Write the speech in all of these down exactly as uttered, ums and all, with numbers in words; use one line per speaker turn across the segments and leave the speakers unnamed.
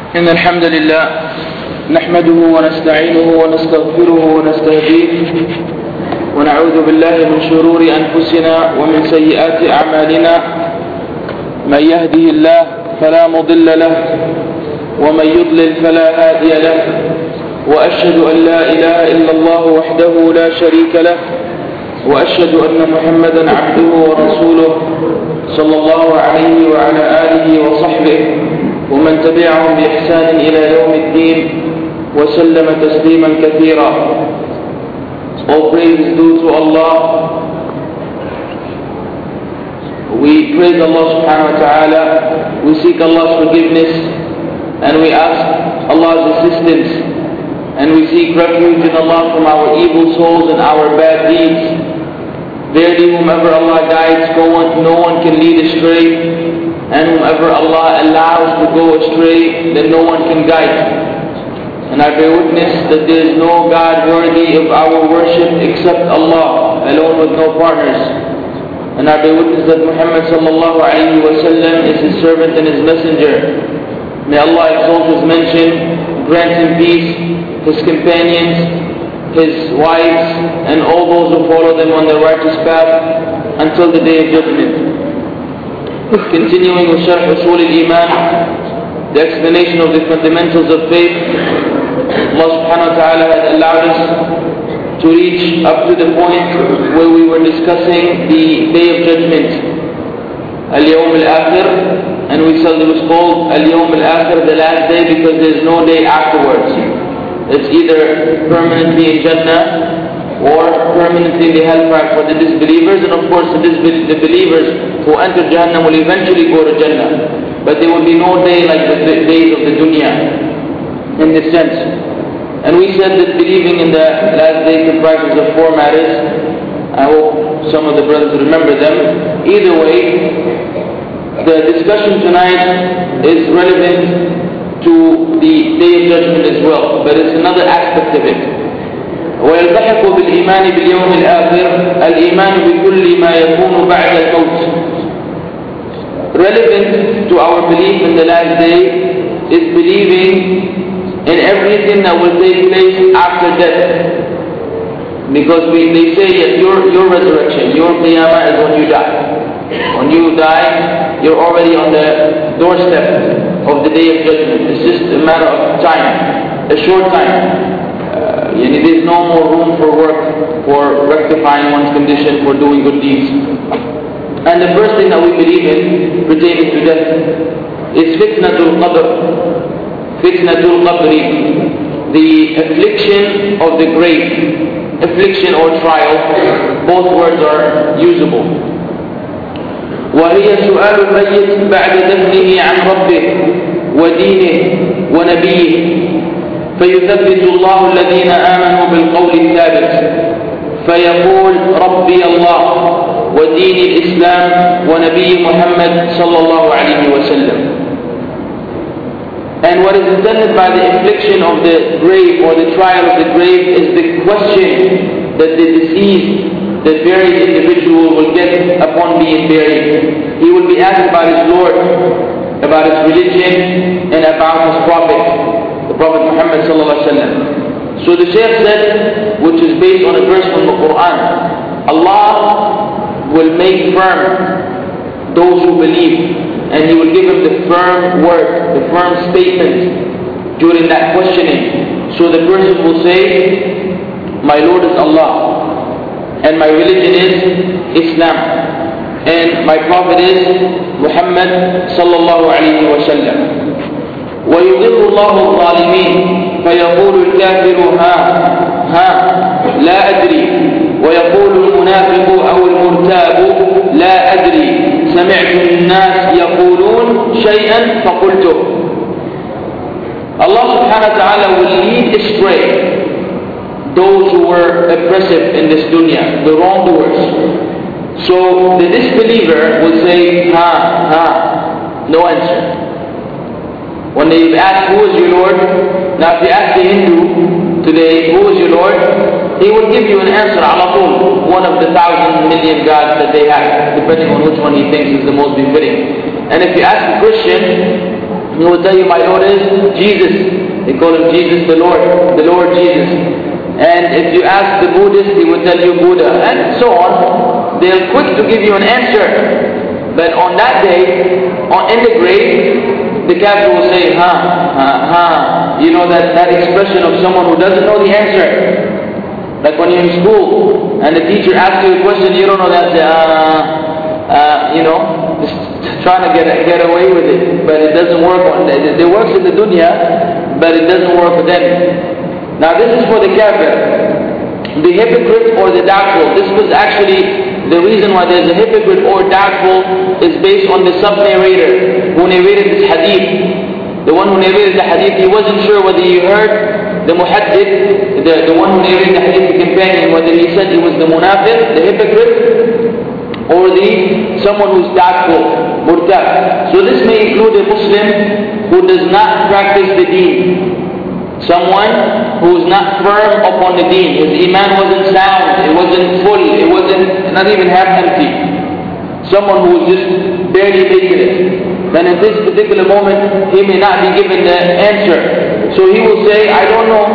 إن الحمد لله نحمده ونستعينه ونستغفره ونستهديه ونعوذ بالله من شرور أنفسنا ومن سيئات أعمالنا. من يهده الله فلا مضل له ومن يضلل فلا هادي له، وأشهد أن لا إله إلا الله وحده لا شريك له، وأشهد أن محمدا عبده ورسوله صلى الله عليه وعلى آله وصحبه ومن تبعهم بإحسان إلى يوم الدين وسلم تسليما كثيرا. All praise is due to Allah. We praise Allah subhanahu wa ta'ala, we seek Allah's forgiveness, and we ask Allah's assistance, and we seek refuge in Allah from our evil souls and our bad deeds. Verily, whomever Allah guides, no one, no one can lead astray, and whomever Allah allows to go astray, then no one can guide. And I bear witness that there is no God worthy of our worship except Allah, alone with no partners. And I bear witness that Muhammad sallallahu alayhi wa sallam is his servant and his messenger. May Allah exalt his mention, grant him peace, his companions, his wives, and all those who follow them on their righteous path until the day of judgment. Continuing with Sharh Usul al-Iman, the explanation of the fundamentals of faith, Allah subhanahu wa ta'ala has allowed us to reach up to the point where we were discussing the day of judgment, Al-Yawm al-Akhir, and we said it was called Al-Yawm al-Akhir, the last day, because there is no day afterwards. It's either permanently in Jannah or permanently in the hellfire for the disbelievers, and of course the, disbe- the believers who enter Jahannam will eventually go to Jannah. But there will be no day like the days of the dunya, in this sense. And we said that believing in the last day comprises of four matters. I hope some of the brothers remember them. Either way, the discussion tonight is relevant to the day of judgment as well, but it's another aspect of it. ويلتحق بالإيمان باليوم الآخر الإيمان بكل ما يكون بعد الموت. Relevant to our belief in the last day is believing in everything that will take place after death. Because we, they say that your, your resurrection, your qiyamah is when you die. When you die, you're already on the doorstep of the day of judgment. It's just a matter of time, a short time. Uh, and there's no more room for work, for rectifying one's condition, for doing good deeds. And the first thing that we believe in pertaining to death is fitnatul qadr. Fitnatul qabri, the affliction of the grave. Affliction or trial, both words are usable. وهي سؤال الميت بعد دفنه عن ربه ودينه ونبيه، فيثبت الله الذين آمنوا بالقول الثابت، فيقول ربي الله ودين الإسلام ونبي محمد صلى الله عليه وسلم. And what is intended by the affliction of the grave or the trial of the grave is the question that the deceased, the buried individual will get upon being buried. He will be asked about his Lord, about his religion, and about his Prophet, the Prophet Muhammad sallallahu alaihi wasallam. So the Shaykh said, which is based on a verse from the Quran, Allah will make firm those who believe, and He will give him the firm word, the firm statement during that questioning. So the person will say, my Lord is Allah, and my religion is Islam, and my Prophet is Muhammad sallallahu alayhi wa sallam. وَيُضِلُّ اللَّهُ الظَّالِمِينَ فَيَقُولُ الْكَافِرُ هَا هَا لَا أَدْرِي وَيَقُولُ المنافق أو المرتاب لا أدري سمعت الناس يقولون شيئا فقلته. Allah subhanahu wa ta'ala will lead astray those who were oppressive in this dunya, the wrongdoers. So the disbeliever will say, ha, ha, no answer. When they ask, who is your Lord? Now if you ask the Hindu today, who is your Lord? He will give you an answer, ala tul, one of the thousand million gods that they have, depending on which one he thinks is the most befitting. And if you ask a Christian, He will tell you, my Lord is Jesus. They call him Jesus the Lord, the Lord Jesus. And if you ask the Buddhist, he will tell you Buddha, and so on. They're quick to give you an answer. But on that day, on, in the grave, the kafir will say, ha, ha, ha. You know that, that expression of someone who doesn't know the answer. Like when you're in school, and the teacher asks you a question, you don't know that, uh, uh, you know, just trying to get get away with it. But it doesn't work. On, it, it works in the dunya, but it doesn't work for them. Now this is for the kafir, the hypocrite or the doubtful. This was actually the reason why there's a hypocrite or doubtful is based on the sub-narrator who narrated this hadith. The one who narrated the hadith, he wasn't sure whether he heard the muhaddith, the, the one who narrated the hadith, the companion, whether he said he was the munafiq, the hypocrite, or the someone who's doubtful, murtab. So this may include a Muslim who does not practice the deen. Someone who is not firm upon the deen. His iman wasn't sound, it wasn't full, it wasn't not even half empty. Someone who is just barely making it. Then in this particular moment, he may not be given the answer. So he will say, I don't know.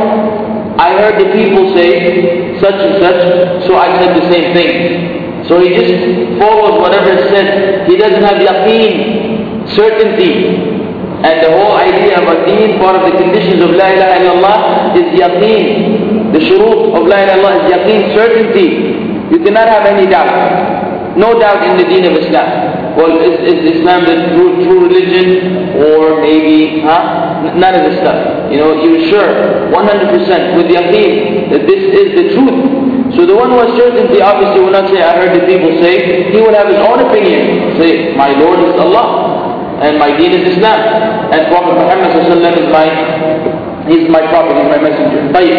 I heard the people say such and such, so I said the same thing. So he just follows whatever it said. He doesn't have yaqeen, certainty. And the whole idea of a deen, part of the conditions of La ilaha illallah is yaqeen. The shurut of La ilaha illallah is yaqeen, certainty. You cannot have any doubt. No doubt in the deen of Islam. Well, is, is Islam the true, true religion? Or maybe, huh? None of this stuff. You know, you're sure, one hundred percent with yaqeen that this is the truth. So the one who has certainty obviously will not say, I heard the people say. He will have his own opinion. Say, my Lord is Allah. And my deen is Islam. And Prophet Muhammad is my, he's my prophet, he's my messenger.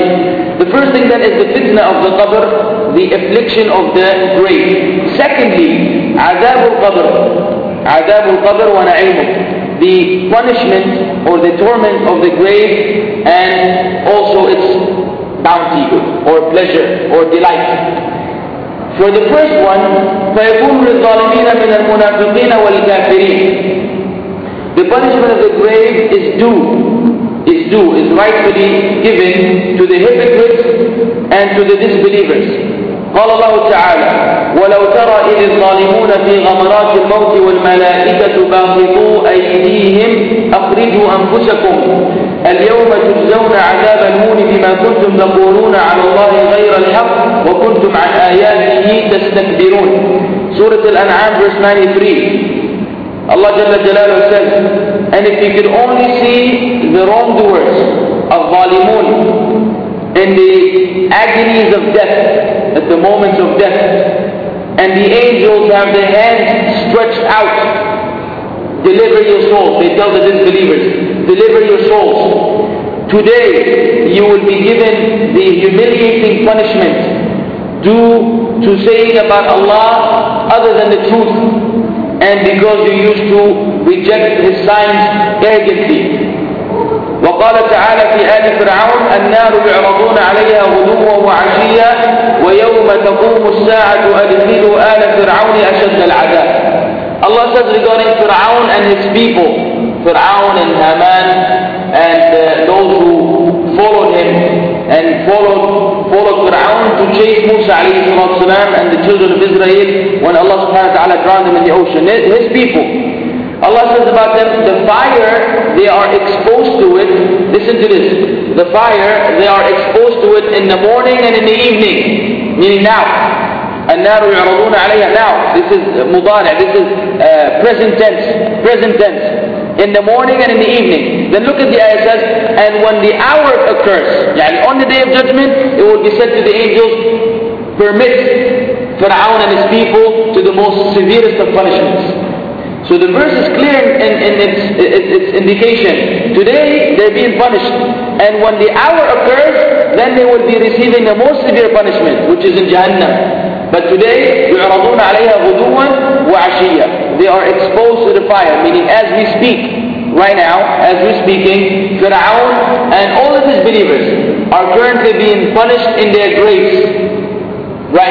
The first thing then is the fitna of the qabr, the affliction of the grave. Secondly, adab al-qabr. Adab al-qabr wa na'imuh. The punishment or the torment of the grave and also its bounty or pleasure or delight. For the first one, فَيَكُونُ لِلظَّالِمِينَ مِنَ الْمُنَافِقِينَ وَالْكَافِرِينَ. The punishment of the grave is due, is due, is rightfully given to the hypocrites and to the disbelievers. قال الله تعالى ولو ترى إذ الظالمون في غمرات الموت والملائكة باسطوا أيديهم أخرجوا أنفسكم اليوم تجزون عذاب الهون بما كنتم تقولون على الله غير الحق وكنتم عن آياته تستكبرون. Surah Al-An'am verse ninety-three. Allah Jalla Jalaluhu says, and if you could only see the wrongdoers of Zalimun in the agonies of death, at the moments of death, and the angels have their hands stretched out, deliver your souls. They tell the disbelievers, deliver your souls. Today you will be given the humiliating punishment due to saying about Allah other than the truth. And because you used to reject His signs arrogantly. وقال تعالى في آل فرعون النار يعرضون عليها غدوا وعشيا ويوم تقوم الساعة أدخلوا آل فرعون أشد العذاب. Allah says regarding Fir'aun and his people, Fir'aun and Haman and uh, those who followed him and followed followed Fir'aun to chase Musa alayhi salatu salam and the children of Israel when Allah subhanahu wa ta'ala drowned them in the ocean. His people. Allah says about them, the fire, they are exposed to it. Listen to this. The fire, they are exposed to it in the morning and in the evening. Meaning now. النار يعرضون عليها now. This is mudari', this is uh, present tense. Present tense. In the morning and in the evening. Then look at the ayah says, and when the hour occurs, يعني on the day of judgment, it will be said to the angels, permit Fir'aun and his people to the most severest of punishments. So the verse is clear in, in its, its, its indication. Today they're being punished. And when the hour occurs, then they will be receiving the most severe punishment, which is in Jahannam. But today, يُعْرَضُونَ عَلَيْهَا غُدُوًا وَعَشِيًّا. They are exposed to the fire, meaning as we speak, right now, as we're speaking, Fir'aun and all of his believers are currently being punished in their graves. Right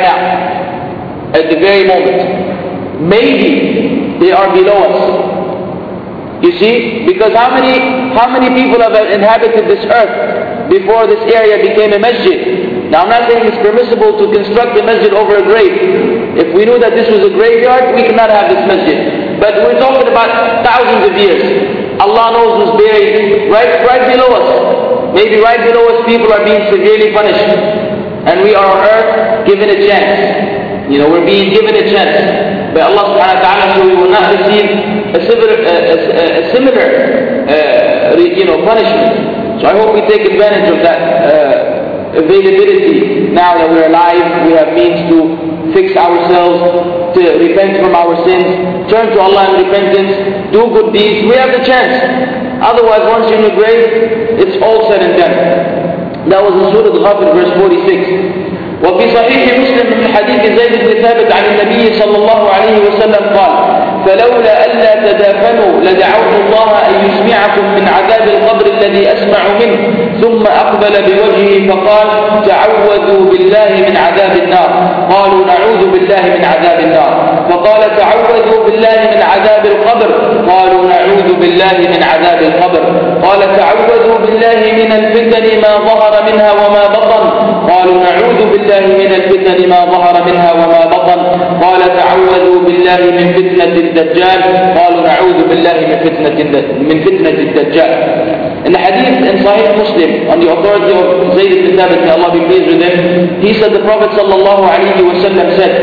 now. At the very moment. Maybe they are below us. You see? Because how many, how many people have inhabited this earth before this area became a masjid? Now I'm not saying it's permissible to construct a masjid over a grave. If we knew that this was a graveyard, we cannot have this masjid. But we're talking about thousands of years. Allah knows who's buried right, right below us. Maybe right below us people are being severely punished. And we are on earth given a chance. You know, we're being given a chance by Allah subhanahu wa ta'ala, so we will not receive a similar, a, a, a similar uh, you know, punishment. So I hope we take advantage of that uh, availability. Now that we're alive, we have means to fix ourselves, to repent from our sins, turn to Allah in repentance, do good deeds. We have the chance. Otherwise, once you're in the grave, it's all said and done. That was in Surah Al-Ghafir, verse forty-six. وفي صحيح مسلم من حديث زيد بن ثابت عن النبي صلى الله عليه وسلم قال: فلولا ألا تدافنوا لدعوت الله أن يسمعكم من عذاب القبر الذي أسمع منه. ثم أقبل بوجهه فقال: تعوذوا بالله من عذاب النار. قالوا: نعوذ بالله من عذاب النار. فقال: تعوذوا بالله من عذاب القبر. قالوا: نعوذ بالله من عذاب القبر. قال: تعوذوا بالله من الفتن ما ظهر منها وما بطن. قالوا: نعوذ بالله من الفتن ما ظهر منها وما بطن. قال: تعوذوا بالله من فتنة الدجال. قالوا: نعوذ بالله من فتنة من فتنة الدجال. In the hadith in Sahih Muslim, on the authority of Zayd ibn Thabit, may Allah be pleased with him, he said, the Prophet sallallahu alaihi wasallam said,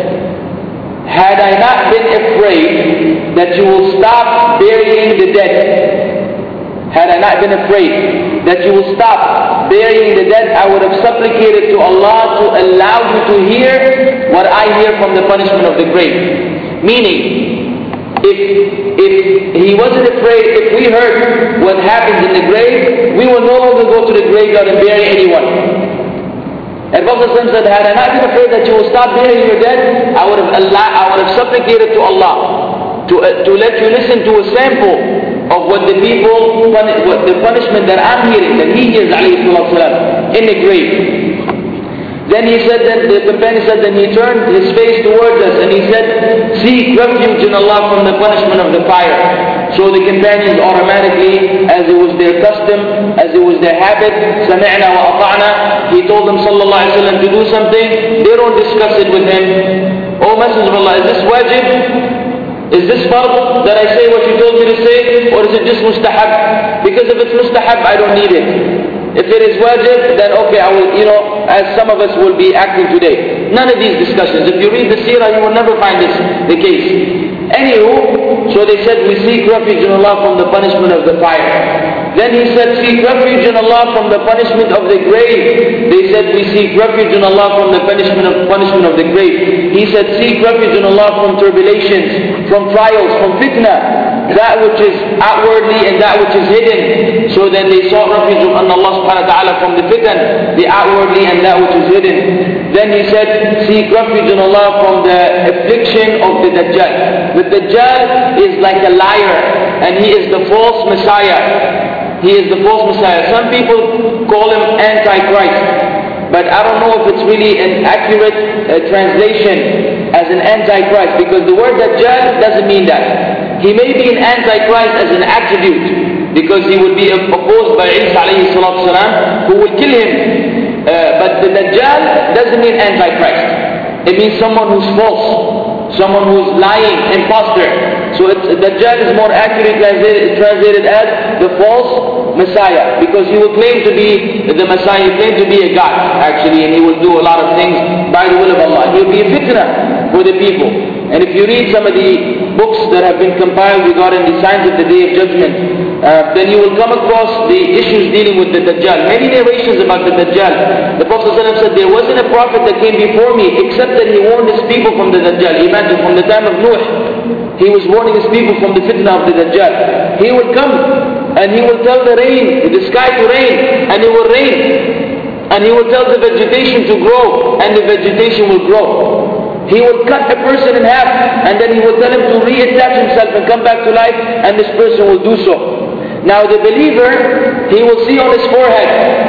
had I not been afraid that you will stop burying the dead, had I not been afraid that you will stop burying the dead, I would have supplicated to Allah to allow you to hear what I hear from the punishment of the grave. Meaning, if, if he wasn't afraid, if we heard what happens in the grave, we will no longer go to the graveyard and bury anyone. And Prophet said, had I not been afraid that you will stop burying your dead, I would have, Allah, I would have supplicated to Allah to, uh, to let you listen to a sample of what the people, what the punishment that I'm hearing, that he hears alayhi salatu wasalam, in the grave. Then he said that, the companion said, then he turned his face towards us and he said, seek refuge in Allah from the punishment of the fire. So the companions automatically, as it was their custom, as it was their habit, سَمِعْنَا وَأَطَعْنَا, he told them sallallahu alayhi wa sallam to do something, they don't discuss it with him. Oh Messenger of Allah, is this wajib? Is this fard that I say what you told me to say, or is it just mustahab? Because if it's mustahab, I don't need it. If it is wajib, then okay, I will, you know, as some of us will be acting today. None of these discussions. If you read the seerah, you will never find this the case. Anywho, so they said, we seek refuge in Allah from the punishment of the fire. Then he said, seek refuge in Allah from the punishment of the grave. They said, we seek refuge in Allah from the punishment of, punishment of the grave. He said, seek refuge in Allah from tribulations, from trials, from fitna, that which is outwardly and that which is hidden. So then they sought refuge in Allah subhanahu wa ta'ala from the fitan, the outwardly and that which is hidden. Then he said, seek refuge in Allah from the affliction of the Dajjal. The Dajjal is like a liar, and he is the false Messiah. He is the false Messiah. Some people call him Antichrist, but I don't know if it's really an accurate uh, translation as an Antichrist, because the word Dajjal doesn't mean that. He may be an Antichrist as an attribute, because he would be opposed by Isa alayhi salatu wasalam, who will kill him. Uh, but the Dajjal doesn't mean Antichrist. It means someone who's false, someone who's lying, imposter. So it's, Dajjal is more accurately translated, translated as the false Messiah, because he will claim to be the Messiah, he will claim to be a God actually, and he will do a lot of things by the will of Allah. He will be a fitna for the people. And if you read some of the books that have been compiled regarding the signs of the Day of Judgment, uh, then you will come across the issues dealing with the Dajjal. Many narrations about the Dajjal. The Prophet ﷺ said, there wasn't a prophet that came before me except that he warned his people from the Dajjal. Imagine, from the time of Nuh, he was warning his people from the fitna of the Dajjal. He would come and he will tell the rain, the sky to rain, and it will rain. And he will tell the vegetation to grow, and the vegetation will grow. He would cut a person in half, and then he would tell him to reattach himself and come back to life, and this person will do so. Now the believer, he will see on his forehead,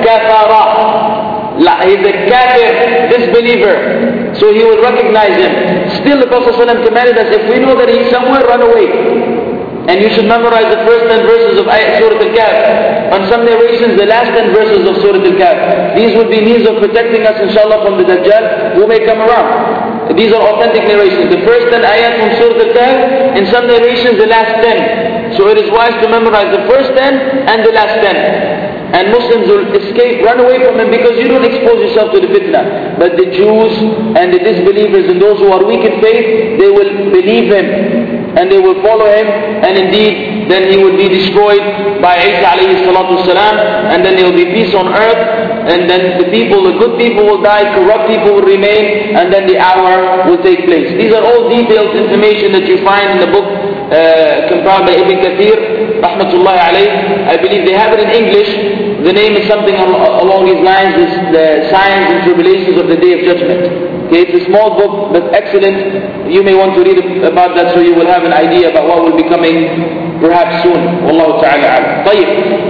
kafara. He's a kafir, disbeliever. So he will recognize him. Still the Prophet ﷺ commanded us, if we know that he's somewhere, run away. And you should memorize the first ten verses of Ayat Surah Al-Kahf. On some narrations, the last ten verses of Surah Al-Kahf. These will be means of protecting us, inshallah, from the Dajjal who may come around. These are authentic narrations. The first ten ayat from Surah Al-Kahf, in some narrations the last ten. So it is wise to memorize the first ten and the last ten. And Muslims will escape, run away from him, because you don't expose yourself to the fitna. But the Jews and the disbelievers and those who are weak in faith, they will believe him and they will follow him, and indeed then he will be destroyed by Isa alayhi salatu wasalam, and then there will be peace on earth, and then the people, the good people will die, corrupt people will remain, and then the hour will take place. These are all detailed information that you find in the book uh, compiled by Ibn Kathir rahmatullahi alayh. I believe they have it in English. The name is something along these lines, is the Signs and Tribulations of the Day of Judgment. Okay, it's a small book, but excellent. You may want to read about that so you will have an idea about what will be coming perhaps soon. Wallahu ta'ala alam. طيب.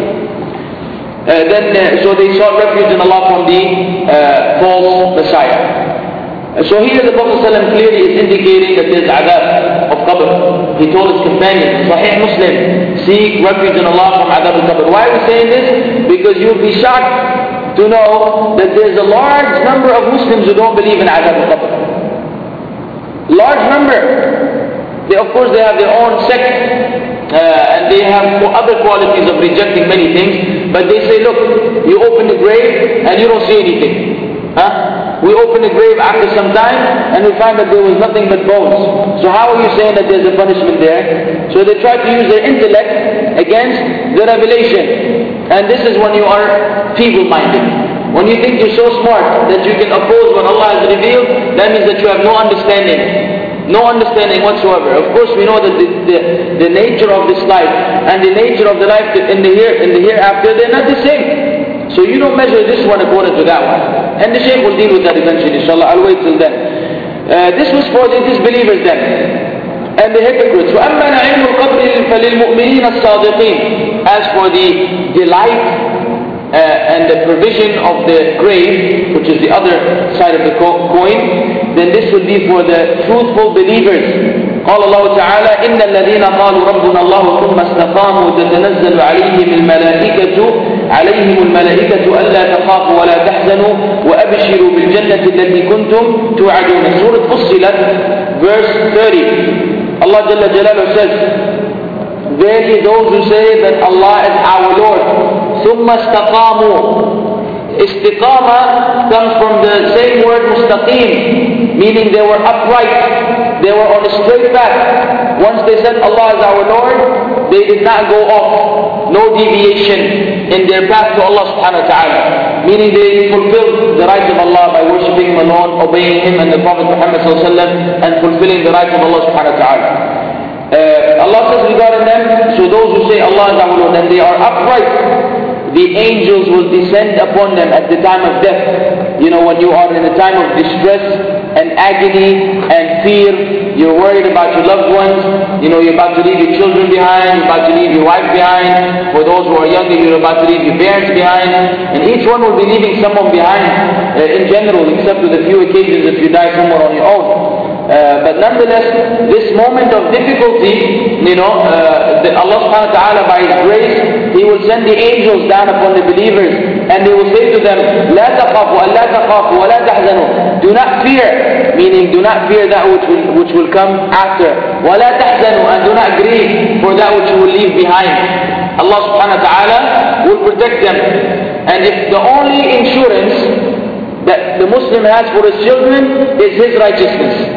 Uh, then, uh, so they sought refuge in Allah from the uh, false Messiah. Uh, so here the Prophet ﷺ clearly is indicating that there is adab of qabr. He told his companions, Sahih Muslim, seek refuge in Allah from adab al-qabr. Why are we saying this? Because you will be shocked to know that there is a large number of Muslims who don't believe in adab al-qabr. Large number. They, of course, they have their own sect, uh, and they have other qualities of rejecting many things. But they say, look, you open the grave and you don't see anything. Huh? We open the grave after some time and we find that there was nothing but bones. So how are you saying that there's a punishment there? So they try to use their intellect against the revelation. And this is when you are feeble-minded. When you think you're so smart that you can oppose what Allah has revealed, that means that you have no understanding. No understanding whatsoever. Of course, we know that the, the, the nature of this life and the nature of the life in the here in the hereafter, they're not the same. So you don't measure this one according to that one. And the Shaykh will deal with that eventually, inshallah. I'll wait till then. Uh, this was for the disbelievers then. And the hypocrites. وَأَمَّا نَعِيمُ الْقَبْرِ فَلِلْمُؤْمِنِينَ الصَّادِقِينَ. As for the delight uh, and the provision of the grave, which is the other side of the coin, then this will be for the truthful believers. قال الله تعالى إن الذين قالوا ربنا الله ثم استقاموا تتنزل عليهم الملائكة عليهم الملائكة ألا تخافوا ولا تحزنوا وأبشروا بالجنة التي كنتم توعدون. Surah Fussilat, verse thirty. Allah Jalla Jalaluhu says, verily those who say that Allah is our Lord, ثم استقاموا. Istiqamah comes from the same word mustaqim, meaning they were upright, they were on a straight path. Once they said Allah is our Lord, they did not go off, no deviation in their path to Allah subhanahu wa ta'ala. Meaning they fulfilled the rights of Allah by worshipping Him alone, obeying Him and the Prophet Muhammad sallallahu alaihi wasallam, and fulfilling the rights of Allah subhanahu wa ta'ala. Uh, Allah says regarding them, so those who say Allah is our Lord and they are upright, the angels will descend upon them at the time of death. You know, when you are in a time of distress and agony and fear, you're worried about your loved ones, you know, you're about to leave your children behind, you're about to leave your wife behind. For those who are younger, you're about to leave your parents behind. And each one will be leaving someone behind uh, in general, except with a few occasions if you die somewhere on your own. Uh, but nonetheless, this moment of difficulty, you know, uh, Allah subhanahu wa ta'ala by His grace, He will send the angels down upon the believers and they will say to them, لا تخافوا ألا تخافوا ولا تحزنوا. Do not fear, meaning do not fear that which will, which will come after. ولا تحزنوا, and do not grieve for that which you will leave behind. Allah subhanahu wa ta'ala will protect them. And if the only insurance that the Muslim has for his children is his righteousness.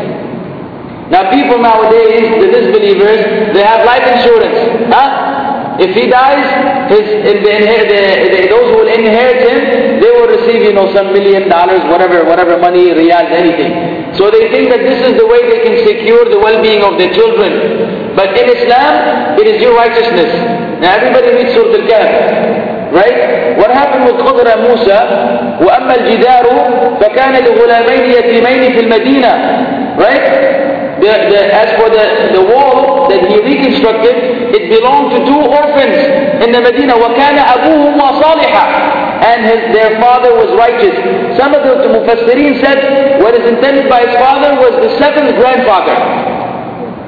Now people nowadays, the disbelievers, they have life insurance. Huh? If he dies, his, in the, the, the, those who will inherit him, they will receive, you know, some million dollars, whatever, whatever money, riyals, anything. So they think that this is the way they can secure the well-being of their children. But in Islam, it is your righteousness. Now everybody reads Surah Al-Kahf. Right? What happened with Khidr and Musa? وَأَمَّا الْجِدَارُ فَكَانَ لِغُلَامَيْنِ يَتِيمَيْنِ فِي الْمَدِينَةِ. Right? The, the, as for the, the wall that he reconstructed, it belonged to two orphans in the Medina. وَكَانَ أَبُوهُمَا صَالِحًا. And his, their father was righteous. Some of the Mufassirin said what is intended by his father was the seventh grandfather.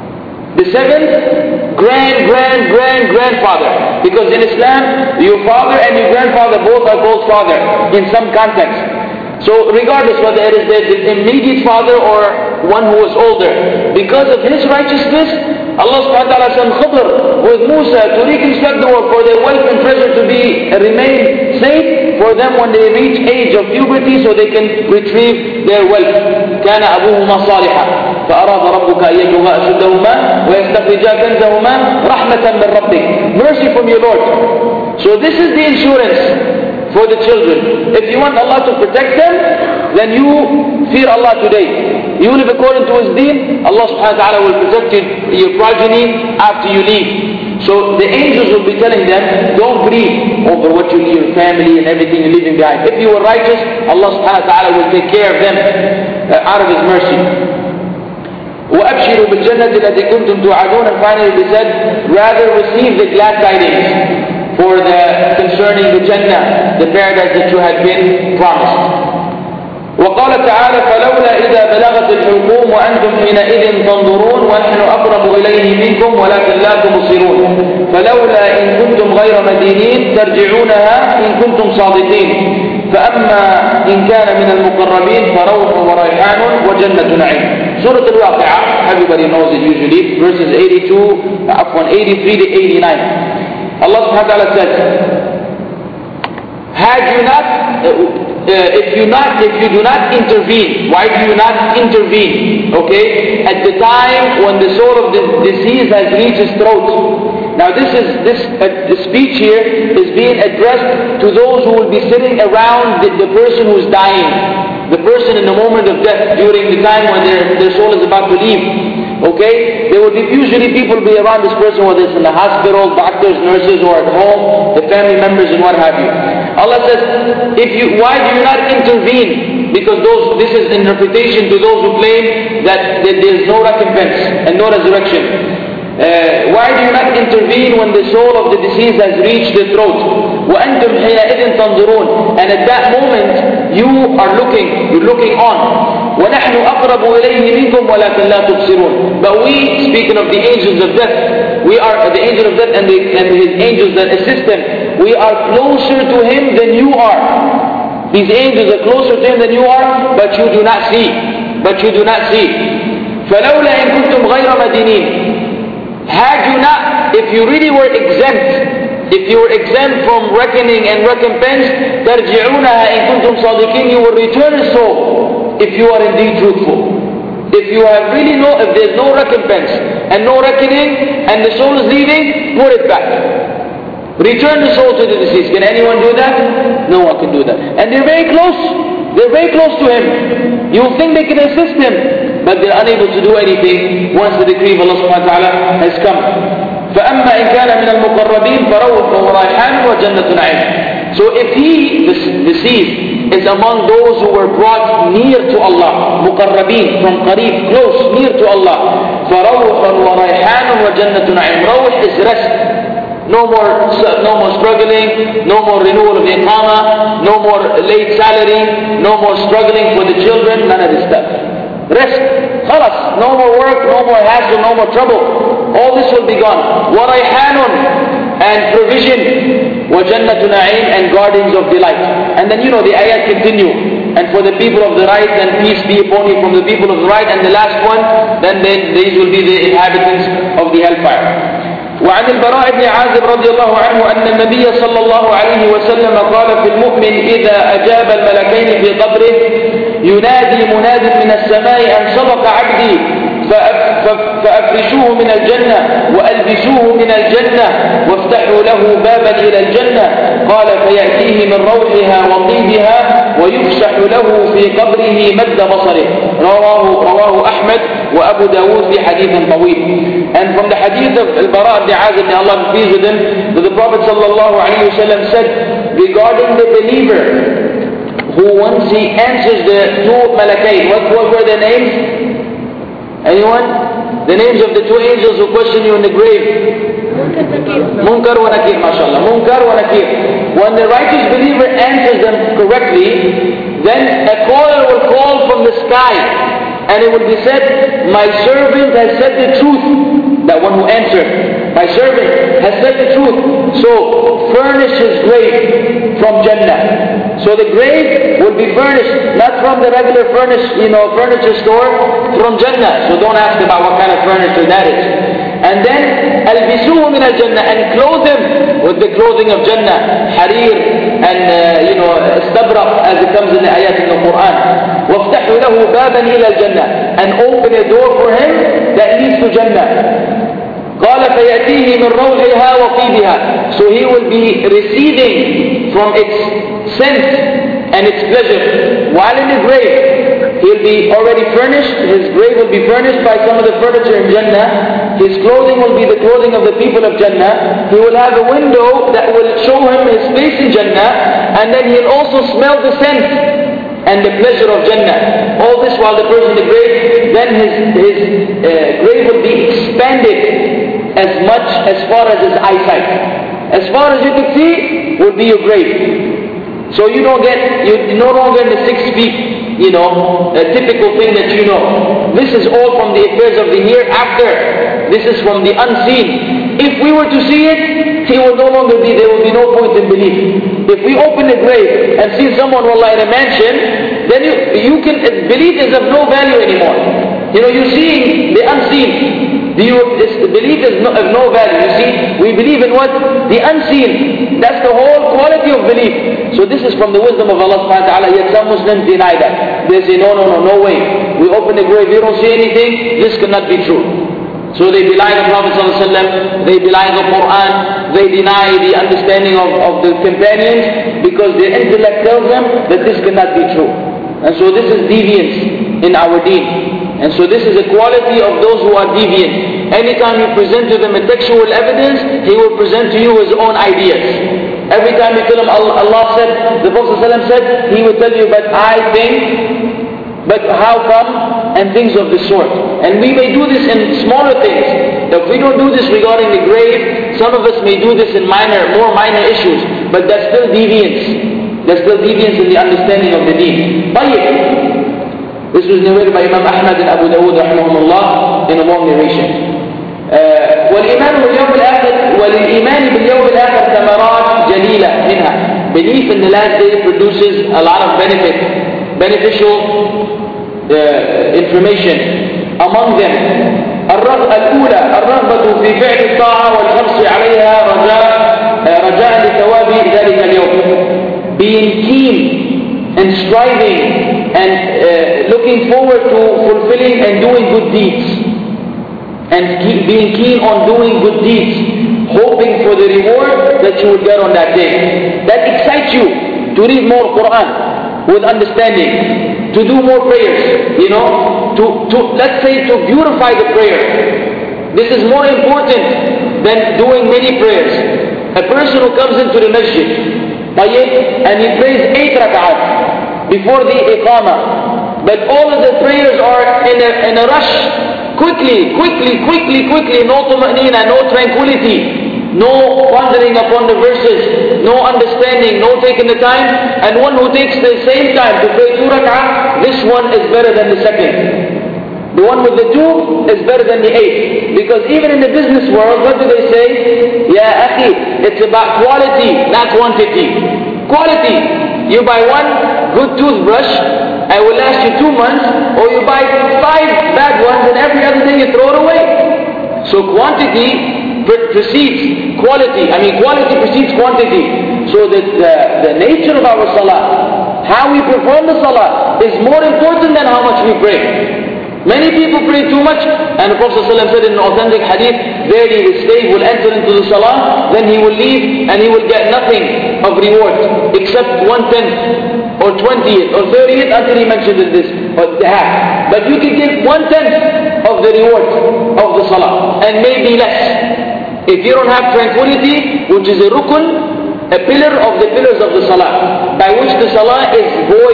The seventh, grand, grand, grand, grandfather. Because in Islam, your father and your grandfather both are called father in some context. So regardless whether it is the, the immediate father or one who is older, because of his righteousness, Allah subhanahu wa ta'ala sent Khidr with Musa to reconstruct the world for their wealth and treasure to be remain safe for them when they reach age of puberty, so they can retrieve their wealth. كان أبوهما صالحا فأراد ربك أن يبلغا أشدهما ويستخرجا كنزهما رحمة من ربك. Mercy from your Lord. So this is the insurance for the children. If you want Allah to protect them, then you fear Allah today. You live according to His deen, Allah subhanahu wa ta'ala will protect you, your progeny after you leave. So the angels will be telling them, don't grieve over what you leave, your family and everything you're leaving behind. If you were righteous, Allah subhanahu wa ta'ala will take care of them uh, out of His mercy. وَأَبْشِرُوا بِالْجَنَّةِ الَّتِي كُنْتُمْ تُوعَدُونَ. And finally He said, rather receive the glad tidings for the concerning the Jannah, the paradise that you had been promised. وقال تعالى فلولا إذا بلغت الحلقوم وأنتم حينئذ تنظرون ونحن أقرب إليه منكم ولكن لا تبصرون فلولا إن كنتم غير مدينين ترجعونها إن كنتم صادقين فأما إن كان من المقربين فروح وريحان وجنة نعيم. Surah Al-Waqi'ah, everybody knows it usually, verses eighty-two, عفوا eighty-three to eighty-nine. Allah subhanahu wa ta'ala says, had you not uh, Uh, if you not, if you do not intervene, why do you not intervene? Okay, at the time when the soul of the deceased has reached his throat. Now this is this uh, the speech here is being addressed to those who will be sitting around the, the person who is dying, the person in the moment of death, during the time when their their soul is about to leave. Okay, there will be usually people be around this person, whether it's in the hospital, doctors, nurses, or at home, the family members, and what have you. Allah says, if you, why do you not intervene? Because those, this is interpretation to those who claim that, that there is no recompense and no resurrection. Uh, why do you not intervene when the soul of the deceased has reached the throat? وَأَنْتُمْ حِينَئِذٍ تَنْظُرُونَ. And at that moment, you are looking, you're looking on. وَنَحْنُ أَقْرَبُ إِلَيْهِ مِنْكُمْ وَلَكِنْ لَا تُبْصِرُونَ. But we, speaking of the angels of death, we are the angel of death and, the, and his angels that assist him, we are closer to him than you are. These angels are closer to him than you are, but you do not see. But you do not see. فَلَوْلَا إِن كُنْتُمْ غَيْرَ مَدِينِينَ. Had you not, if you really were exempt, if you were exempt from reckoning and recompense, تَرْجِعُونَهَا إِن كُنْتُمْ صَادِقِينَ. You will return a soul if you are indeed truthful. If you have really no, if there's no recompense and no reckoning and the soul is leaving, put it back. Return the soul to the deceased. Can anyone do that? No one can do that. And they're very close. They're very close to him. You will think they can assist him, but they're unable to do anything once the decree of Allah subhanahu wa ta'ala has come. فَأَمَّا إِنْ كَانَ مِنَ الْمُقَرَّبِينَ فَرَوْحٌ وَرَيْحَانٌ وَجَنَّةُ نَعِيمٍ. So if he, the deceased, is among those who were brought near to Allah, مُقَرَّبِين, from qareeb, close, near to Allah, فَرَوْحٌ وَرَيْحَانٌ وَجَنَّةُ نَعِيمٍ. Rawh is rest. No more, no more struggling, no more renewal of iqamah, no more late salary, no more struggling for the children, none of this stuff. Rest, khalas, no more work, no more hassle, no more trouble. All this will be gone. وَرَيْحَانٌ, and provision, وَجَنَّةُ نَعِيمٍ, and gardens of delight. And then you know the ayat continue. And for the people of the right, and peace be upon you from the people of the right. And the last one, then they, these will be the inhabitants of the hellfire. وعن البراء بن عازب رضي الله عنه أن النبي صلى الله عليه وسلم قال في المؤمن إذا أجاب الملكين في قبره ينادي مناد من السماء أن صدق عبدي فأفرشوه من الجنة وألبسوه من الجنة وافتحوا له بابا إلى الجنة قال فيأتيه من روحها وطيبها ويفسح له في قبره مد بصره. رواه رواه أحمد وأبو داود في حديث طويل. And from the hadith of Al-Bara ibn Azib, may Allah be pleased with him, that the Prophet sallallahu alayhi wa sallam said regarding the believer who once he answers the two malakain, what, what were their names? Anyone? The names of the two angels who question you in the grave. Munkar wa Nakir, mashallah. Munkar wa Nakir. When the righteous believer answers them correctly, then a caller will call from the sky, and it will be said, my servant has said the truth. that one who answered, my servant has said the truth. So furnish his grave from Jannah. So the grave will be furnished, not from the regular furnish, you know, furniture store, from Jannah. So don't ask about what kind of furniture that is. And then albisuhu min al-Jannah, and clothe him with the clothing of Jannah, harir and uh, you know istabraq, as it comes in the ayat in the Quran. وَافْتَحُوا لَهُ بَابًا إِلَى الْجَنَّةِ, and open a door for him that leads to Jannah. قال فيأتيه من روحها وطيبها, so he will be receiving from its scent and its pleasure. While in the grave, he'll be already furnished, his grave will be furnished by some of the furniture in Jannah. His clothing will be the clothing of the people of Jannah. He will have a window that will show him his face in Jannah, and then he'll also smell the scent and the pleasure of Jannah. All this while the person in the grave, then his, his uh, grave will be expanded as much as far as his eyesight. As far as you can see will be your grave. So you don't get, you're no longer in the six feet, you know, a typical thing that you know. This is all from the affairs of the hereafter. This is from the unseen. If we were to see it, he will no longer be, there will be no point in belief. If we open the grave and see someone, wallah, in a mansion, then you, you can, belief is of no value anymore. You know, you're seeing the unseen. Do you, this, the belief is no, of no value. You see, we believe in what? The unseen. That's the whole quality of belief. So this is from the wisdom of Allah subhanahu wa ta'ala. Yet some Muslims deny that. They say, no, no, no, no way. We open the grave, you don't see anything, this cannot be true. So they belie the Prophet ﷺ, they belie the Quran, they deny the understanding of, of the companions, because their intellect tells them that this cannot be true. And so this is deviance in our deen. And so this is a quality of those who are deviant. Anytime you present to them a textual evidence, he will present to you his own ideas. Every time you tell him Allah, Allah said, the Prophet ﷺ said, he will tell you, but I think, but how come, and things of the sort. And we may do this in smaller things. If we don't do this regarding the grave, some of us may do this in minor, more minor issues, but that's still deviance. There's still deviance in the understanding of the deen. طيب. This was narrated by Imam Ahmad and Abu Dawud rahimahumullah in a long narration. والإيمان باليوم الآخر وللإيمان باليوم الآخر ثمرات جليلة منها. Belief in the last day produces a lot of benefit, beneficial uh, information. Among them, الرغبة الأولى الرغبة في فعل الطاعة والحرص عليها رجاء رجاء لثواب ذلك اليوم. Being keen and striving and uh, looking forward to fulfilling and doing good deeds, and keep being keen on doing good deeds, hoping for the reward that you will get on that day. That excites you to read more Quran with understanding, to do more prayers, you know, to, to let's say to beautify the prayer. This is more important than doing many prayers. A person who comes into the masjid and he prays eight rak'at before the iqamah, but all of the prayers are in a, in a rush, quickly, quickly, quickly, quickly, no tuma'nina, no tranquility, no pondering upon the verses, no understanding, no taking the time. And one who takes the same time to pray two rak'ah, this one is better than the second. The one with the two is better than the eight. Because even in the business world, what do they say? Ya akhi, it's about quality, not quantity. Quality. You buy one good toothbrush, it will last you two months, or you buy five bad ones and every other day you throw it away. So quantity precedes quality. I mean, quality precedes quantity. So that the, the nature of our salah, how we perform the salah, is more important than how much we pray. Many people pray too much, and the Prophet ﷺ said in an authentic hadith, verily the slave will enter into the salah, then he will leave and he will get nothing of reward except one tenth or twentieth or thirtieth until he mentioned in this, or the half. But you can give one tenth of the reward of the salah, and maybe less. If you don't have tranquility, which is a rukun, a pillar of the pillars of the salah, by which the salah is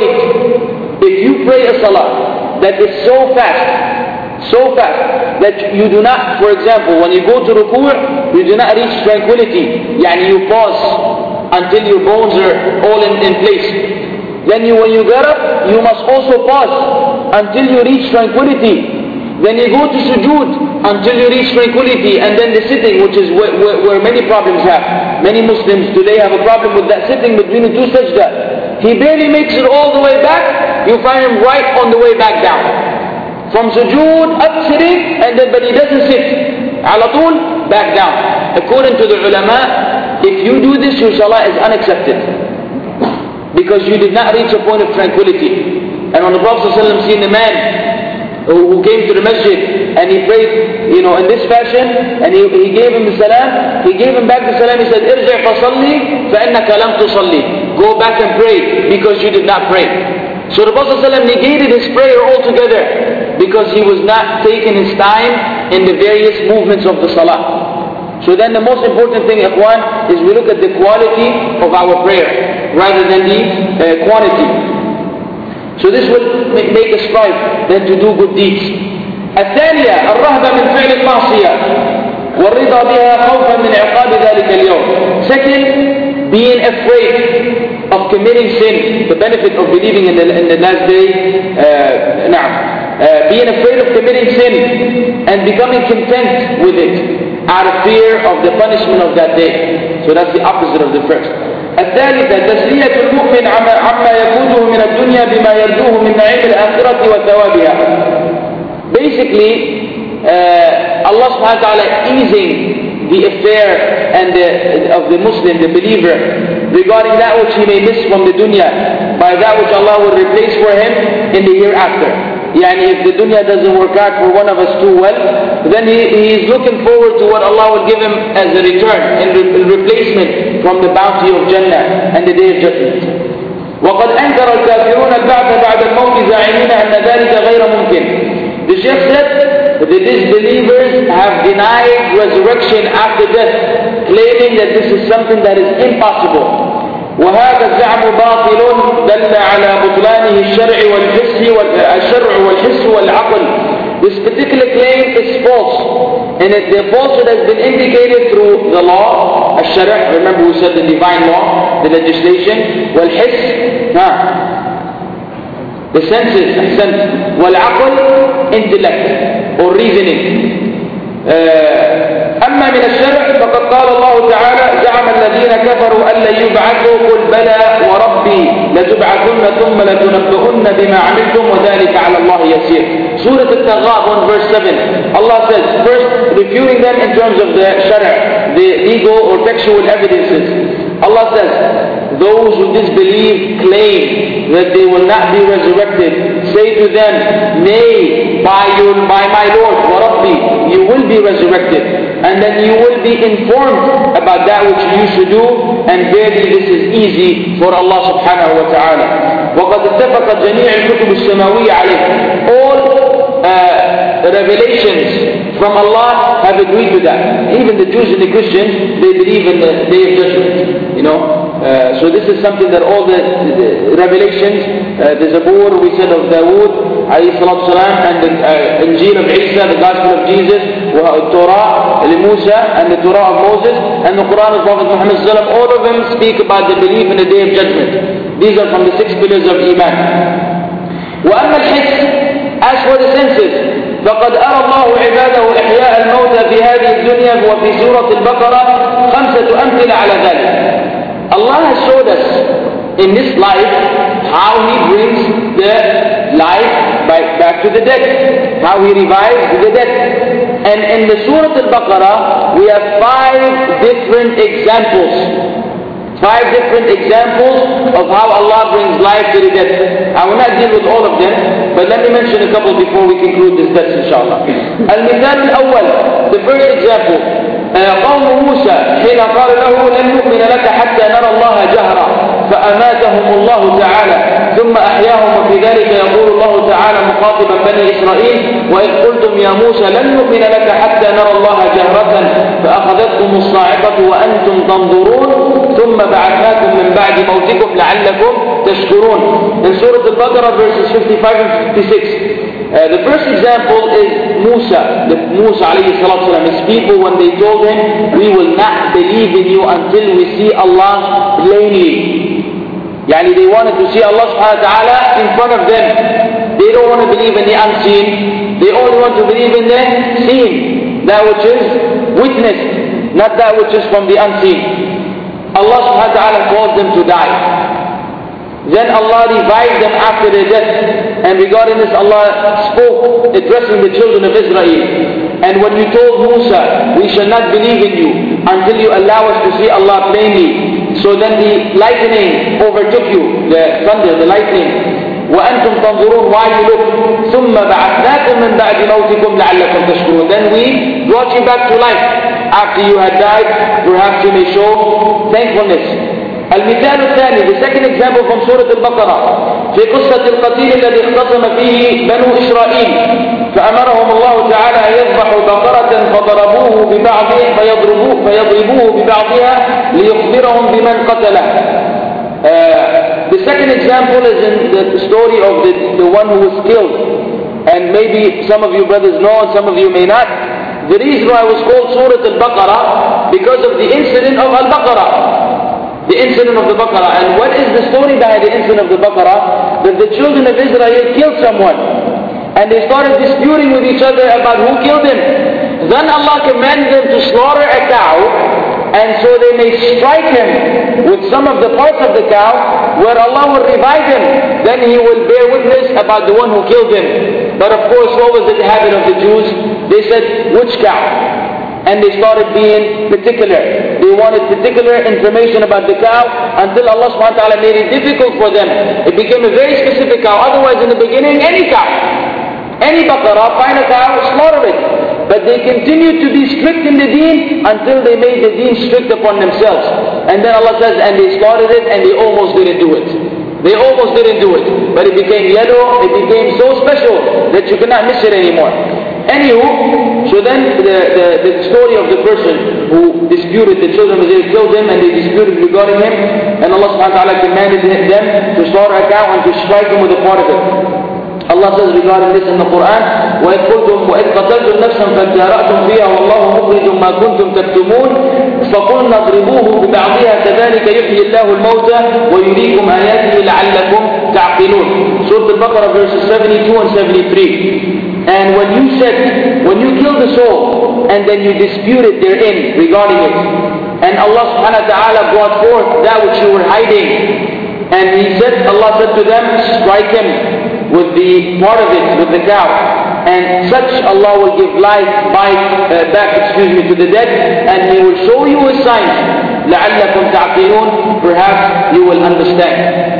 void. If you pray a salah that is so fast, so fast, that you do not, for example, when you go to ruku', you do not reach tranquility. Yani you pause until your bones are all in, in place. Then you, when you get up, you must also pause until you reach tranquility. Then you go to sujood until you reach tranquility, and then the sitting, which is where, where, where many problems have. Many Muslims today have a problem with that sitting between the two sajda. He barely makes it all the way back, you find him right on the way back down. From sujood, up sitting, and then, but he doesn't sit. Ala tool, back down. According to the ulama, if you do this, your salah is unaccepted. Because you did not reach a point of tranquility. And when the Prophet ﷺ seen the man who came to the masjid and he prayed, you know, in this fashion, and he, he gave him the salam, he gave him back the salam, he said, Irji' fasalli fa'annaka lam tusalli. Go back and pray because you did not pray. So the Prophet ﷺ negated his prayer altogether because he was not taking his time in the various movements of the salah. So then the most important thing, ikhwan, is we look at the quality of our prayer rather than the uh, quantity. So this will make us strive then to do good deeds. الثانية الرهبة من فعل المعصية والرضا بها خوفا من عقاب ذلك اليوم. Second, being afraid of committing sin, the benefit of believing in the, in the last day. Uh, نعم. Uh, being afraid of committing sin and becoming content with it out of fear of the punishment of that day. So that's the opposite of the first. الثالثة تسلية المؤمن عما يفوته من الدنيا بما يرجوه من نعيم الآخرة وثوابها. Basically, uh, Allah subhanahu wa ta'ala easing the affair and the, of the Muslim, the believer, regarding that which he may miss from the dunya, by that which Allah will replace for him in the hereafter. Yani if the dunya doesn't work out for one of us too well, then he, he is looking forward to what Allah will give him as a return, in, re, in replacement from the bounty of Jannah and the day of judgment. وَقَدْ أَنْكَرَ الْكَافِرُونَ الْبَعْثَ بَعْدَ الْمَوْتِ زَاعِمِينَ أَنَّ ذَلِكَ غَيْرَ مُمْكِنٍ. The Shaykh said that the disbelievers have denied resurrection after death, claiming that this is something that is impossible. وهذا الزعم باطل دل على بطلانه الشرع والحس والشرع والحس والعقل. This particular claim is false, and it, the falsehood has been indicated through the law, الشرع, remember we said the divine law, the legislation, والحس, huh? the senses, sense, والعقل, intellect or reasoning. أما من الشرع فقد قال الله تعالى زعم الذين كفروا أن لن يبعثوا قل بلى وربي لتبعثن ثم لتنبؤن بما عملتم وذلك على الله يسير. Surah Al-Taghabun verse seven, Allah says, first refuting them in terms of the shara', the legal or textual evidences. Allah says, those who disbelieve claim that they will not be resurrected. Say to them, nay, by, your, by my Lord, wa Rabbi, you will be resurrected. And then you will be informed about that which you used to do, and verily this is easy for Allah subhanahu wa ta'ala. وَقَدْ اتَّفَقَتْ جَمِيعِ الْكُتُبُ السَّمَاوِيَّةِ عَلَيْهِ. All uh, revelations from Allah have agreed to that. Even the Jews and the Christians, they believe in the Day of Judgment. You know, uh, so this is something that all the, the revelations, uh, the Zabur we said of Dawood, alayhi salatu salam, and the uh, Injil of Isa, the Gospel of Jesus, the Torah, the Musa, and the Torah of Moses, and the Quran of Prophet Muhammad sallallahu alaihi wasallam, all of them speak about the belief in the Day of Judgment. These are from the six pillars of Iman. وأما الحس, as for the senses, فقد أرى الله عباده إحياء الموتى في هذه الدنيا وفي سورة البقرة خمسة أمثلة على ذلك. Allah has showed us in this life how He brings the life back, back to the dead, how He revives the dead. And in the Surah Al-Baqarah we have five different examples. Five different examples of how Allah brings life to the dead. I will not deal with all of them, but let me mention a couple before we conclude this dars, inshallah. Al-Mithal al-Awwal, the first example, قوم موسى حين قال له لن نؤمن لك حتى نرى الله جهرا فأماتهم الله تعالى ثم أحياهم وفي ذلك يقول الله تعالى مخاطبا بني إسرائيل وإذ قلتم يا موسى لن نؤمن لك حتى نرى الله جهرة فأخذتكم الصاعقة وأنتم تنظرون ثم بعثناكم من بعد موتكم لعلكم تشكرون. In Surah Al-Baqarah verses fifty-five and fifty-six. Uh, the first example is Musa, the Musa alayhi salatu salam, his people when they told him, we will not believe in you until we see Allah plainly. Yani they wanted to see Allah subhanahu wa ta'ala in front of them. They don't want to believe in the unseen. They only want to believe in the seen, that which is witnessed, not that which is from the unseen. Allah subhanahu wa ta'ala calls them to die. Then Allah revived them after their death. And regarding this, Allah spoke addressing the children of Israel. And when you told Musa, we shall not believe in you until you allow us to see Allah plainly. So then the lightning overtook you, the thunder, the lightning. وَأَنْتُمْ تَنْظُرُونَ, while you look. ثُمَّ بَعَثْنَاكُمْ مِنْ بَعْدِ مَوْتِكُمْ لَعَلَّكُمْ تَشْكُرُونَ. Then we brought you back to life after you had died. Perhaps you may show thankfulness. المثال الثاني, the second example from Surah Al-Baqarah, في قصة القتيل الذي اختصم فيه بنو إسرائيل, فأمرهم الله تعالى أن يذبحوا بقرة فضربوه ببعضها فيضربوه, فيضربوه ببعضها ليخبرهم بمن قتله. Uh, the second example is in the story of the, the one who was killed. And maybe some of you brothers know and some of you may not. The reason why it was called Surah Al-Baqarah, because of the incident of Al-Baqarah. The incident of the Baqarah. And what is the story behind the incident of the Baqarah? That the children of Israel killed someone. And they started disputing with each other about who killed him. Then Allah commanded them to slaughter a cow. And so they may strike him with some of the parts of the cow, where Allah will revive him. Then he will bear witness about the one who killed him. But of course, what was the habit of the Jews? They said, which cow? And they started being particular. They wanted particular information about the cow until Allah subhanahu wa ta'ala made it difficult for them. It became a very specific cow. Otherwise in the beginning, any cow. Any baqarah, find a cow, slaughter it. But they continued to be strict in the deen until they made the deen strict upon themselves. And then Allah says, and they started it and they almost didn't do it. They almost didn't do it. But it became yellow, it became so special that you cannot miss it anymore. Anywho, so then the, the, the story of the person who disputed, the children of Israel killed him and they disputed regarding him, and Allah subhanahu wa ta'ala commanded them to slaughter a cow and to strike him with a part of it. Allah says regarding this in the Quran, وَإِذْ قُلْتُمْ وَإِذْ قَتَلْتُمْ نَفْسًا فَادَّارَأْتُمْ فِيهَا وَاللَّهُ مُخْرِجٌ مَا كُنْتُمْ تَكْتُمُونَ فَقُلْنَا اضْرِبُوهُ بِبَعْضِهَا كَذَلِكَ يُحْيِي اللَّهُ الْمَوْتَى وَيُرِيكُمْ آيَاتِهِ لَعَلَّكُمْ تَعْقِلُونَ. Surah Al-Baqarah verses seventy-two and seventy-three. And when you said, when you killed a soul, and then you disputed therein regarding it, and Allah subhanahu wa ta'ala brought forth that which you were hiding, and He said, Allah said to them, strike him with the part of it, with the cow, and such Allah will give life bite, uh, back, excuse me, to the dead, and He will show you His signs, لَعَلَّكُمْ تَعْقِلُونَ, perhaps you will understand.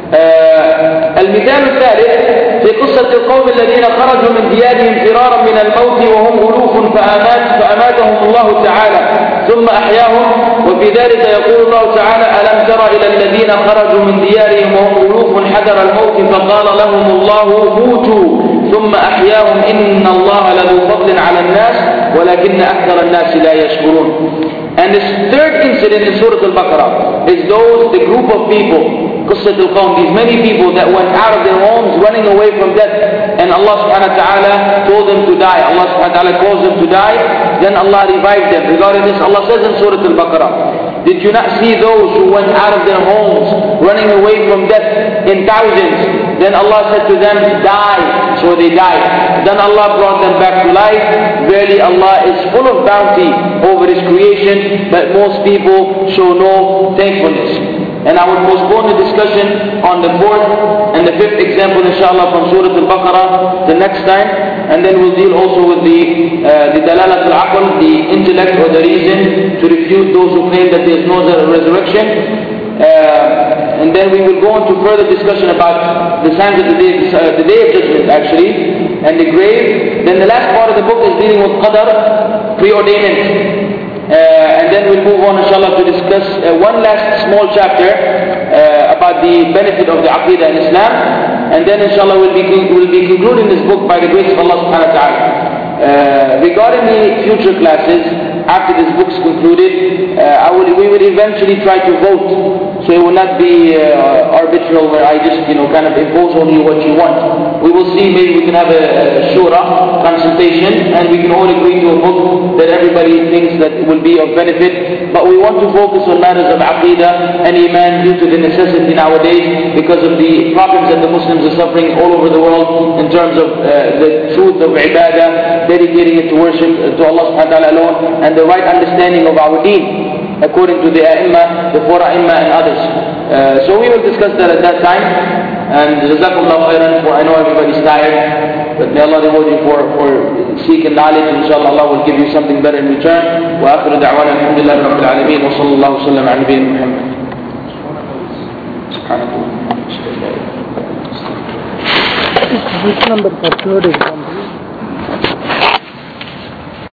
آه المثال الثالث في قصة القوم الذين خرجوا من ديارهم فرارا من الموت وهم ألوف فأمات فأماتهم الله تعالى ثم أحياهم. وفي ذلك يقول الله تعالى ألم تر إلى الذين خرجوا من ديارهم وهم ألوف حذر الموت فقال لهم الله موتوا ثم أحياهم إن الله لذو فضل على الناس ولكن أكثر الناس لا يشكرون. And this third incident in Surah Al-Baqarah is those, the group of people, Qissat al-Qawm, these many people that went out of their homes running away from death, and Allah subhanahu wa ta'ala told them to die. Allah subhanahu wa ta'ala calls them to die, then Allah revived them. Regarding this, Allah says in Surah Al-Baqarah, did you not see those who went out of their homes running away from death in thousands? Then Allah said to them, die. So they died. Then Allah brought them back to life. Verily Allah is full of bounty over His creation, but most people show no thankfulness. And I will postpone the discussion on the fourth and the fifth example, inshallah, from Surah Al-Baqarah the next time. And then we'll deal also with the uh, the dalalat al-aql, the intellect or the reason to refute those who claim that there is no resurrection. Uh, and then we will go on to further discussion about the signs of the day, uh, the day of judgment actually, and the grave. Then the last part of the book is dealing with qadar, preordainment. Uh, and then we'll move on inshallah to discuss uh, one last small chapter uh, about the benefit of the Aqidah in Islam. And then inshallah we'll be, we'll be concluding this book by the grace of Allah subhanahu wa ta'ala. Uh, regarding the future classes, after this book is concluded, uh, I will, we will eventually try to vote. So it will not be uh, arbitrary where I just, you know, kind of impose on you what you want. we will see, maybe we can have a, a shura, consultation, and we can all agree to a book that everybody thinks that will be of benefit. But we want to focus on matters of aqidah and iman due to the necessity nowadays because of the problems that the Muslims are suffering all over the world in terms of uh, the truth of ibadah, dedicating it to worship to Allah subhanahu wa ta'ala alone, and the right understanding of our deen according to the ai', the four ai' and others. Uh, so we will discuss that at that time. And jazakumullah khairan, for I know everybody's tired, but may Allah reward you for, for seeking knowledge. Inshallah Allah will give you something better in return. Wa akhiru da'wana alhamdulillahi rabbil alameen wa sallallahu sallam ala nabiyyina Muhammad. Subhanallah.
Which number for third example?